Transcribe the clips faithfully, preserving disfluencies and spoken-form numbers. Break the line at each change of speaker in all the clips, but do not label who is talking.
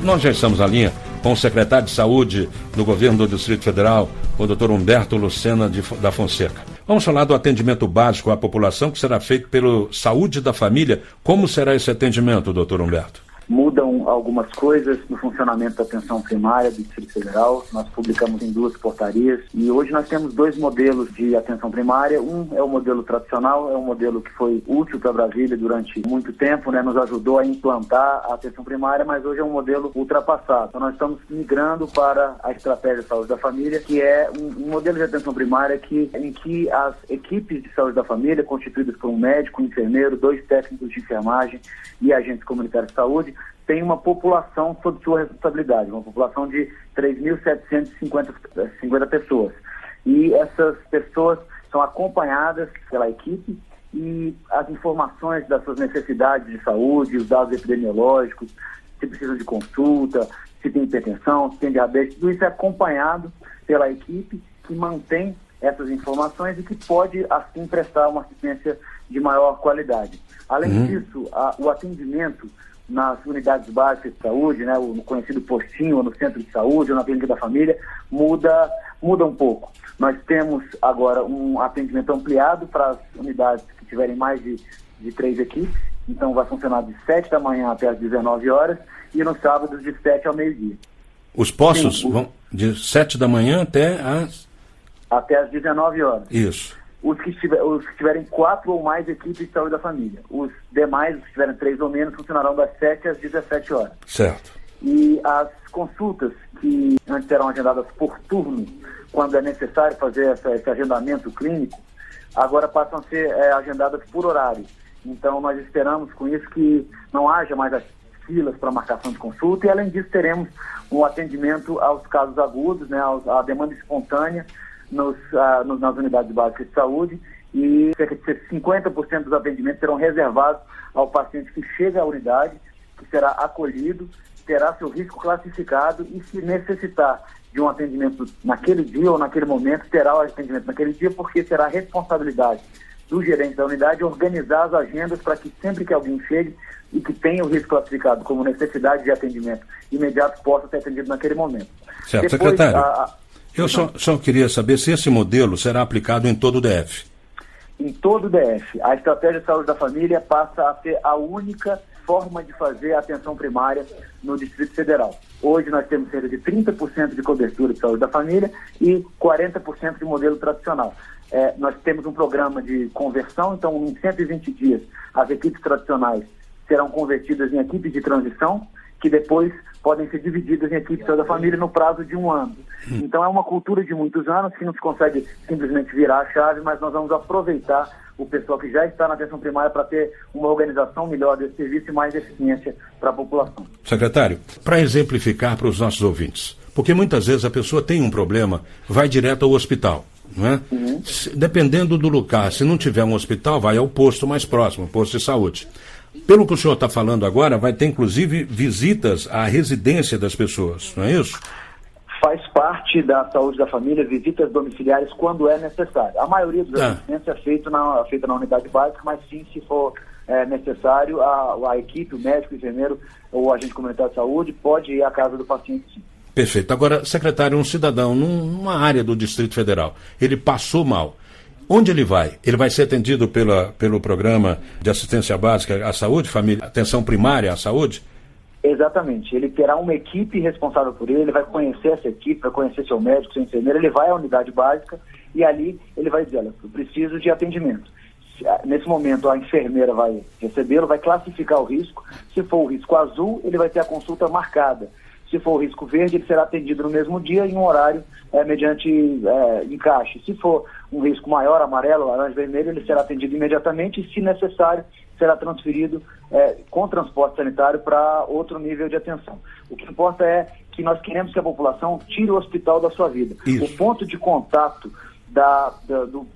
Nós já estamos na linha com o secretário de Saúde do Governo do Distrito Federal, o doutor Humberto Lucena de, da Fonseca. Vamos falar do atendimento básico à população que será feito pelo Saúde da Família. Como será esse atendimento, doutor Humberto?
Mudam algumas coisas no funcionamento da atenção primária do Distrito Federal. Nós publicamos em duas portarias e hoje nós temos dois modelos de atenção primária. Um é o modelo tradicional, é um modelo que foi útil para Brasília durante muito tempo, né? Nos ajudou a implantar a atenção primária, mas hoje é um modelo ultrapassado. Então nós estamos migrando para a estratégia de saúde da família, que é um, um modelo de atenção primária que, em que as equipes de saúde da família, constituídas por um médico, um enfermeiro, dois técnicos de enfermagem e agentes comunitários de saúde, tem uma população sob sua responsabilidade, uma população de três mil setecentas e cinquenta pessoas. E essas pessoas são acompanhadas pela equipe e as informações das suas necessidades de saúde, os dados epidemiológicos, se precisam de consulta, se tem hipertensão, se tem diabetes, tudo isso é acompanhado pela equipe que mantém essas informações e que pode, assim, prestar uma assistência de maior qualidade. Além uhum. disso, a, o atendimento nas unidades básicas de saúde, né, o conhecido postinho, ou no centro de saúde, ou na clínica da família, muda, muda um pouco. Nós temos agora um atendimento ampliado para as unidades que tiverem mais de, de três equipes, então vai funcionar de sete da manhã até as dezenove horas e nos sábados de sete ao meio-dia.
Os postos Sim, vão de sete da manhã até as...
Até as dezenove horas.
Isso.
Os que, tiver, os que tiverem quatro ou mais equipes de saúde da família. Os demais, os que tiverem três ou menos, funcionarão das sete às dezessete horas.
Certo.
E as consultas, que antes eram agendadas por turno, quando é necessário fazer essa, esse agendamento clínico, agora passam a ser é, agendadas por horário. Então, nós esperamos com isso que não haja mais as filas para marcação de consulta e, além disso, teremos um atendimento aos casos agudos, né, à demanda espontânea, Nos, uh, nos, nas unidades básicas de saúde, e cerca de cinquenta por cento dos atendimentos serão reservados ao paciente que chega à unidade, que será acolhido, terá seu risco classificado e, se necessitar de um atendimento naquele dia ou naquele momento, terá o atendimento naquele dia, porque será responsabilidade do gerente da unidade organizar as agendas para que sempre que alguém chegue e que tenha o risco classificado como necessidade de atendimento imediato possa ser atendido naquele momento.
Certo, Depois, secretário. A, a, Eu só, só queria saber se esse modelo será aplicado em todo o D F.
Em todo o D F. A estratégia de saúde da família passa a ser a única forma de fazer a atenção primária no Distrito Federal. Hoje nós temos cerca de trinta por cento de cobertura de saúde da família e quarenta por cento de modelo tradicional. É, nós temos um programa de conversão, então em cento e vinte dias as equipes tradicionais serão convertidas em equipes de transição, que depois podem ser divididas em equipes de saúde da família no prazo de um ano. Então é uma cultura de muitos anos que não se consegue simplesmente virar a chave, mas nós vamos aproveitar o pessoal que já está na atenção primária para ter uma organização melhor desse serviço e mais eficiência para a população.
Secretário, para exemplificar para os nossos ouvintes, porque muitas vezes a pessoa tem um problema, vai direto ao hospital, não é? Uhum. Se, dependendo do lugar, se não tiver um hospital, vai ao posto mais próximo, posto de saúde. Pelo que o senhor está falando agora, vai ter inclusive visitas à residência das pessoas, não é isso?
Faz parte da saúde da família, visitas domiciliares quando é necessário. A maioria dos
ah.
atendimentos é feito na, feita na unidade básica, mas sim, se for é, necessário, a, a equipe, o médico, o enfermeiro ou o agente comunitário de saúde pode ir à casa do paciente, sim.
Perfeito. Agora, secretário, um cidadão numa área do Distrito Federal, ele passou mal. Onde ele vai? Ele vai ser atendido pela, pelo programa de assistência básica à saúde, família, atenção primária à saúde?
Exatamente. Ele terá uma equipe responsável por ele, ele vai conhecer essa equipe, vai conhecer seu médico, seu enfermeiro, ele vai à unidade básica e ali ele vai dizer, olha, eu preciso de atendimento. Nesse momento a enfermeira vai recebê-lo, vai classificar o risco. Se for o risco azul, ele vai ter a consulta marcada. Se for o risco verde, ele será atendido no mesmo dia em um horário é, mediante é, encaixe. Se for um risco maior, amarelo, laranja, vermelho, ele será atendido imediatamente e, se necessário, será transferido é, com transporte sanitário para outro nível de atenção. O que importa é que nós queremos que a população tire o hospital da sua vida. Isso. O ponto de contato da, da, do,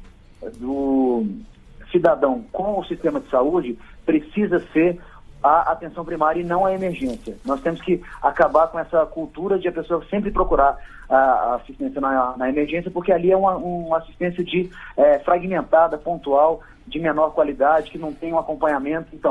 do cidadão com o sistema de saúde precisa ser a atenção primária e não a emergência. Nós temos que acabar com essa cultura de a pessoa sempre procurar a assistência na, na emergência, porque ali é uma, uma assistência de, é, fragmentada, pontual, de menor qualidade, que não tem um acompanhamento. Então,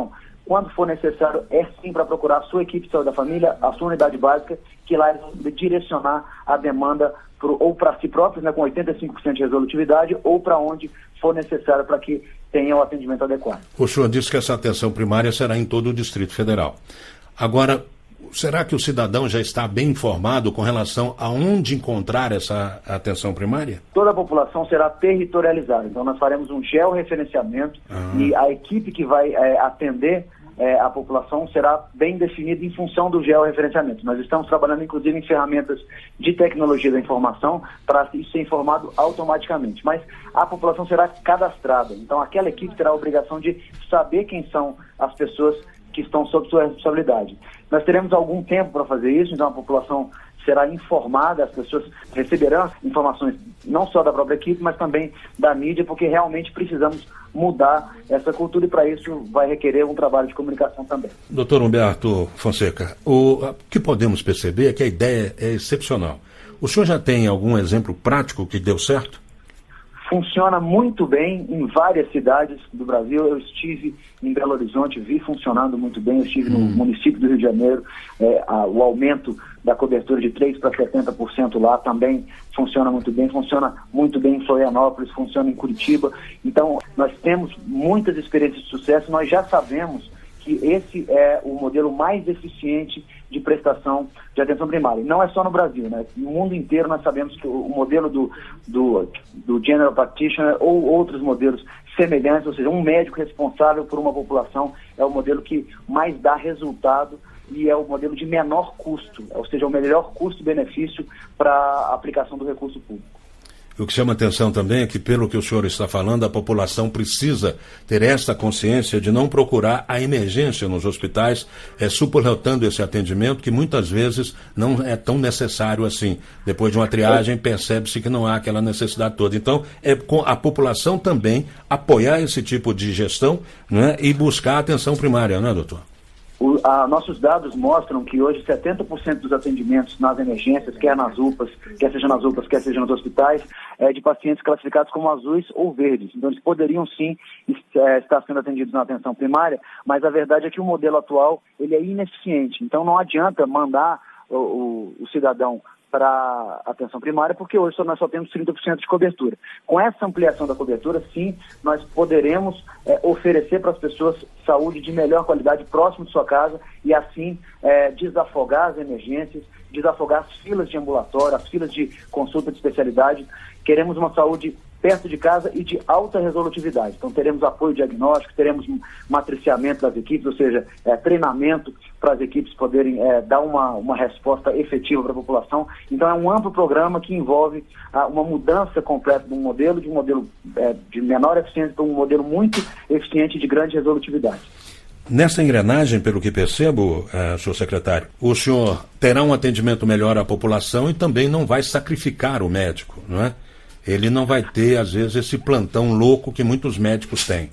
quando for necessário, é sim para procurar a sua equipe de saúde da família, a sua unidade básica, que lá eles vão direcionar a demanda pro, ou para si próprios, né, com oitenta e cinco por cento de resolutividade, ou para onde for necessário para que tenha o atendimento adequado.
O senhor disse que essa atenção primária será em todo o Distrito Federal. Agora, será que o cidadão já está bem informado com relação a onde encontrar essa atenção primária?
Toda a população será territorializada. Então, nós faremos um georreferenciamento ah. e a equipe que vai é, atender é, a população será bem definida em função do georreferenciamento. Nós estamos trabalhando, inclusive, em ferramentas de tecnologia da informação para isso ser informado automaticamente. Mas a população será cadastrada. Então, aquela equipe terá a obrigação de saber quem são as pessoas que estão sob sua responsabilidade. Nós teremos algum tempo para fazer isso, então a população será informada, as pessoas receberão informações não só da própria equipe, mas também da mídia, porque realmente precisamos mudar essa cultura e para isso vai requerer um trabalho de comunicação também.
doutor Humberto Fonseca, o que podemos perceber é que a ideia é excepcional. O senhor já tem algum exemplo prático que deu certo?
Funciona muito bem em várias cidades do Brasil. Eu estive em Belo Horizonte, vi funcionando muito bem. Eu estive no hum. município do Rio de Janeiro. É, a, o aumento da cobertura de três por cento para setenta por cento lá também funciona muito bem. Funciona muito bem em Florianópolis, funciona em Curitiba. Então, nós temos muitas experiências de sucesso. Nós já sabemos que esse é o modelo mais eficiente de prestação de atenção primária. Não é só no Brasil, né? No mundo inteiro nós sabemos que o modelo do, do, do General Practitioner ou outros modelos semelhantes, ou seja, um médico responsável por uma população é o modelo que mais dá resultado e é o modelo de menor custo, ou seja, o melhor custo-benefício para a aplicação do recurso público.
O que chama atenção também é que, pelo que o senhor está falando, a população precisa ter esta consciência de não procurar a emergência nos hospitais, é, superlotando esse atendimento que muitas vezes não é tão necessário assim. Depois de uma triagem, percebe-se que não há aquela necessidade toda. Então, é com a população também apoiar esse tipo de gestão, né, e buscar a atenção primária, não é, doutor?
O, a, nossos dados mostram que hoje setenta por cento dos atendimentos nas emergências, quer nas U P As, quer seja nas U P As, quer seja nos hospitais, é de pacientes classificados como azuis ou verdes. Então eles poderiam sim é, estar sendo atendidos na atenção primária, mas a verdade é que o modelo atual ele é ineficiente. Então não adianta mandar o, o, o cidadão para atenção primária, porque hoje só, nós só temos trinta por cento de cobertura. Com essa ampliação da cobertura, sim, nós poderemos é, oferecer para as pessoas saúde de melhor qualidade próximo de sua casa e assim é, desafogar as emergências, desafogar as filas de ambulatório, as filas de consulta de especialidade. Queremos uma saúde perto de casa e de alta resolutividade. Então teremos apoio diagnóstico, teremos matriciamento das equipes, ou seja, é, treinamento para as equipes poderem é, dar uma, uma resposta efetiva para a população. Então é um amplo programa que envolve ah, uma mudança completa de um modelo, de um modelo é, de menor eficiência para um modelo muito eficiente de grande resolutividade.
Nessa engrenagem, pelo que percebo, uh, senhor secretário, o senhor terá um atendimento melhor à população e também não vai sacrificar o médico, não é? Ele não vai ter, às vezes, esse plantão louco que muitos médicos têm.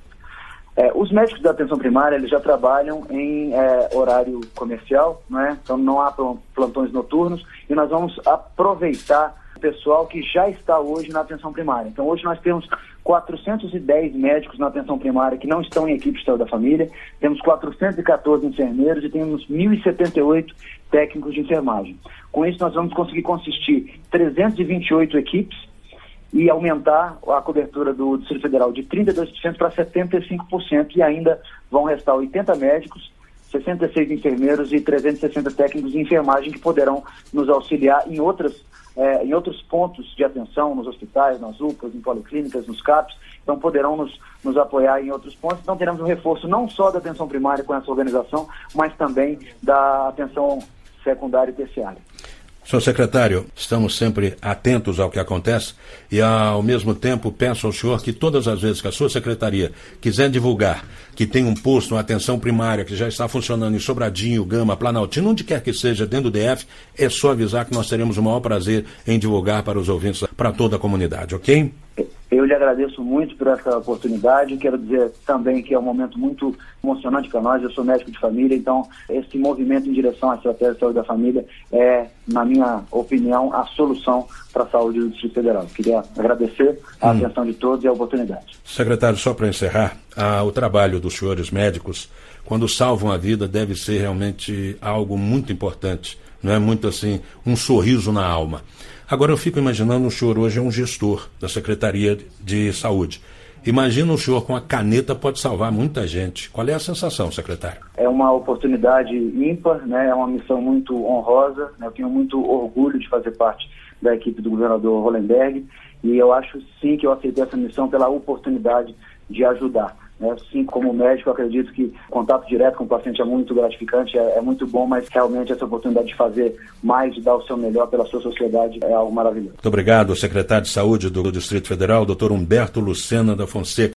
É, os médicos da atenção primária, eles já trabalham em é, horário comercial, não é? Então não há plantões noturnos e nós vamos aproveitar o pessoal que já está hoje na atenção primária. Então hoje nós temos quatrocentos e dez médicos na atenção primária que não estão em equipe de saúde da família, temos quatrocentos e catorze enfermeiros e temos mil e setenta e oito técnicos de enfermagem. Com isso nós vamos conseguir consistir trezentas e vinte e oito equipes e aumentar a cobertura do Distrito Federal de trinta e dois por cento para setenta e cinco por cento e ainda vão restar oitenta médicos, sessenta e seis enfermeiros e trezentos e sessenta técnicos de enfermagem que poderão nos auxiliar em, outras, eh, em outros pontos de atenção, nos hospitais, nas U P As, em policlínicas, nos CAPs, então poderão nos, nos apoiar em outros pontos. Então teremos um reforço não só da atenção primária com essa organização, mas também da atenção secundária e terciária.
Senhor secretário, estamos sempre atentos ao que acontece e, ao mesmo tempo, peço ao senhor que todas as vezes que a sua secretaria quiser divulgar que tem um posto, uma atenção primária que já está funcionando em Sobradinho, Gama, Planaltino, onde quer que seja, dentro do D F, é só avisar que nós teremos o maior prazer em divulgar para os ouvintes, para toda a comunidade, ok?
Eu lhe agradeço muito por essa oportunidade. Quero dizer também que é um momento muito emocionante para nós. Eu sou médico de família, então esse movimento em direção à estratégia de saúde da família é, na minha opinião, a solução para a saúde do Distrito Federal. Queria agradecer a hum. atenção de todos e a oportunidade.
Secretário, só para encerrar, ah, o trabalho dos senhores médicos, quando salvam a vida, deve ser realmente algo muito importante. Não é muito assim, um sorriso na alma. Agora eu fico imaginando, o senhor hoje é um gestor da Secretaria de Saúde. Imagina o senhor com a caneta pode salvar muita gente. Qual é a sensação, secretário?
É uma oportunidade ímpar, né? É uma missão muito honrosa, né? Eu tenho muito orgulho de fazer parte da equipe do governador Hollenberg e eu acho sim que eu aceitei essa missão pela oportunidade de ajudar. Né? Sim, como médico, eu acredito que o contato direto com o paciente é muito gratificante, é, é muito bom, mas realmente essa oportunidade de fazer mais, de dar o seu melhor pela sua sociedade é algo maravilhoso.
Muito obrigado, secretário de Saúde do Distrito Federal, doutor Humberto Lucena da Fonseca.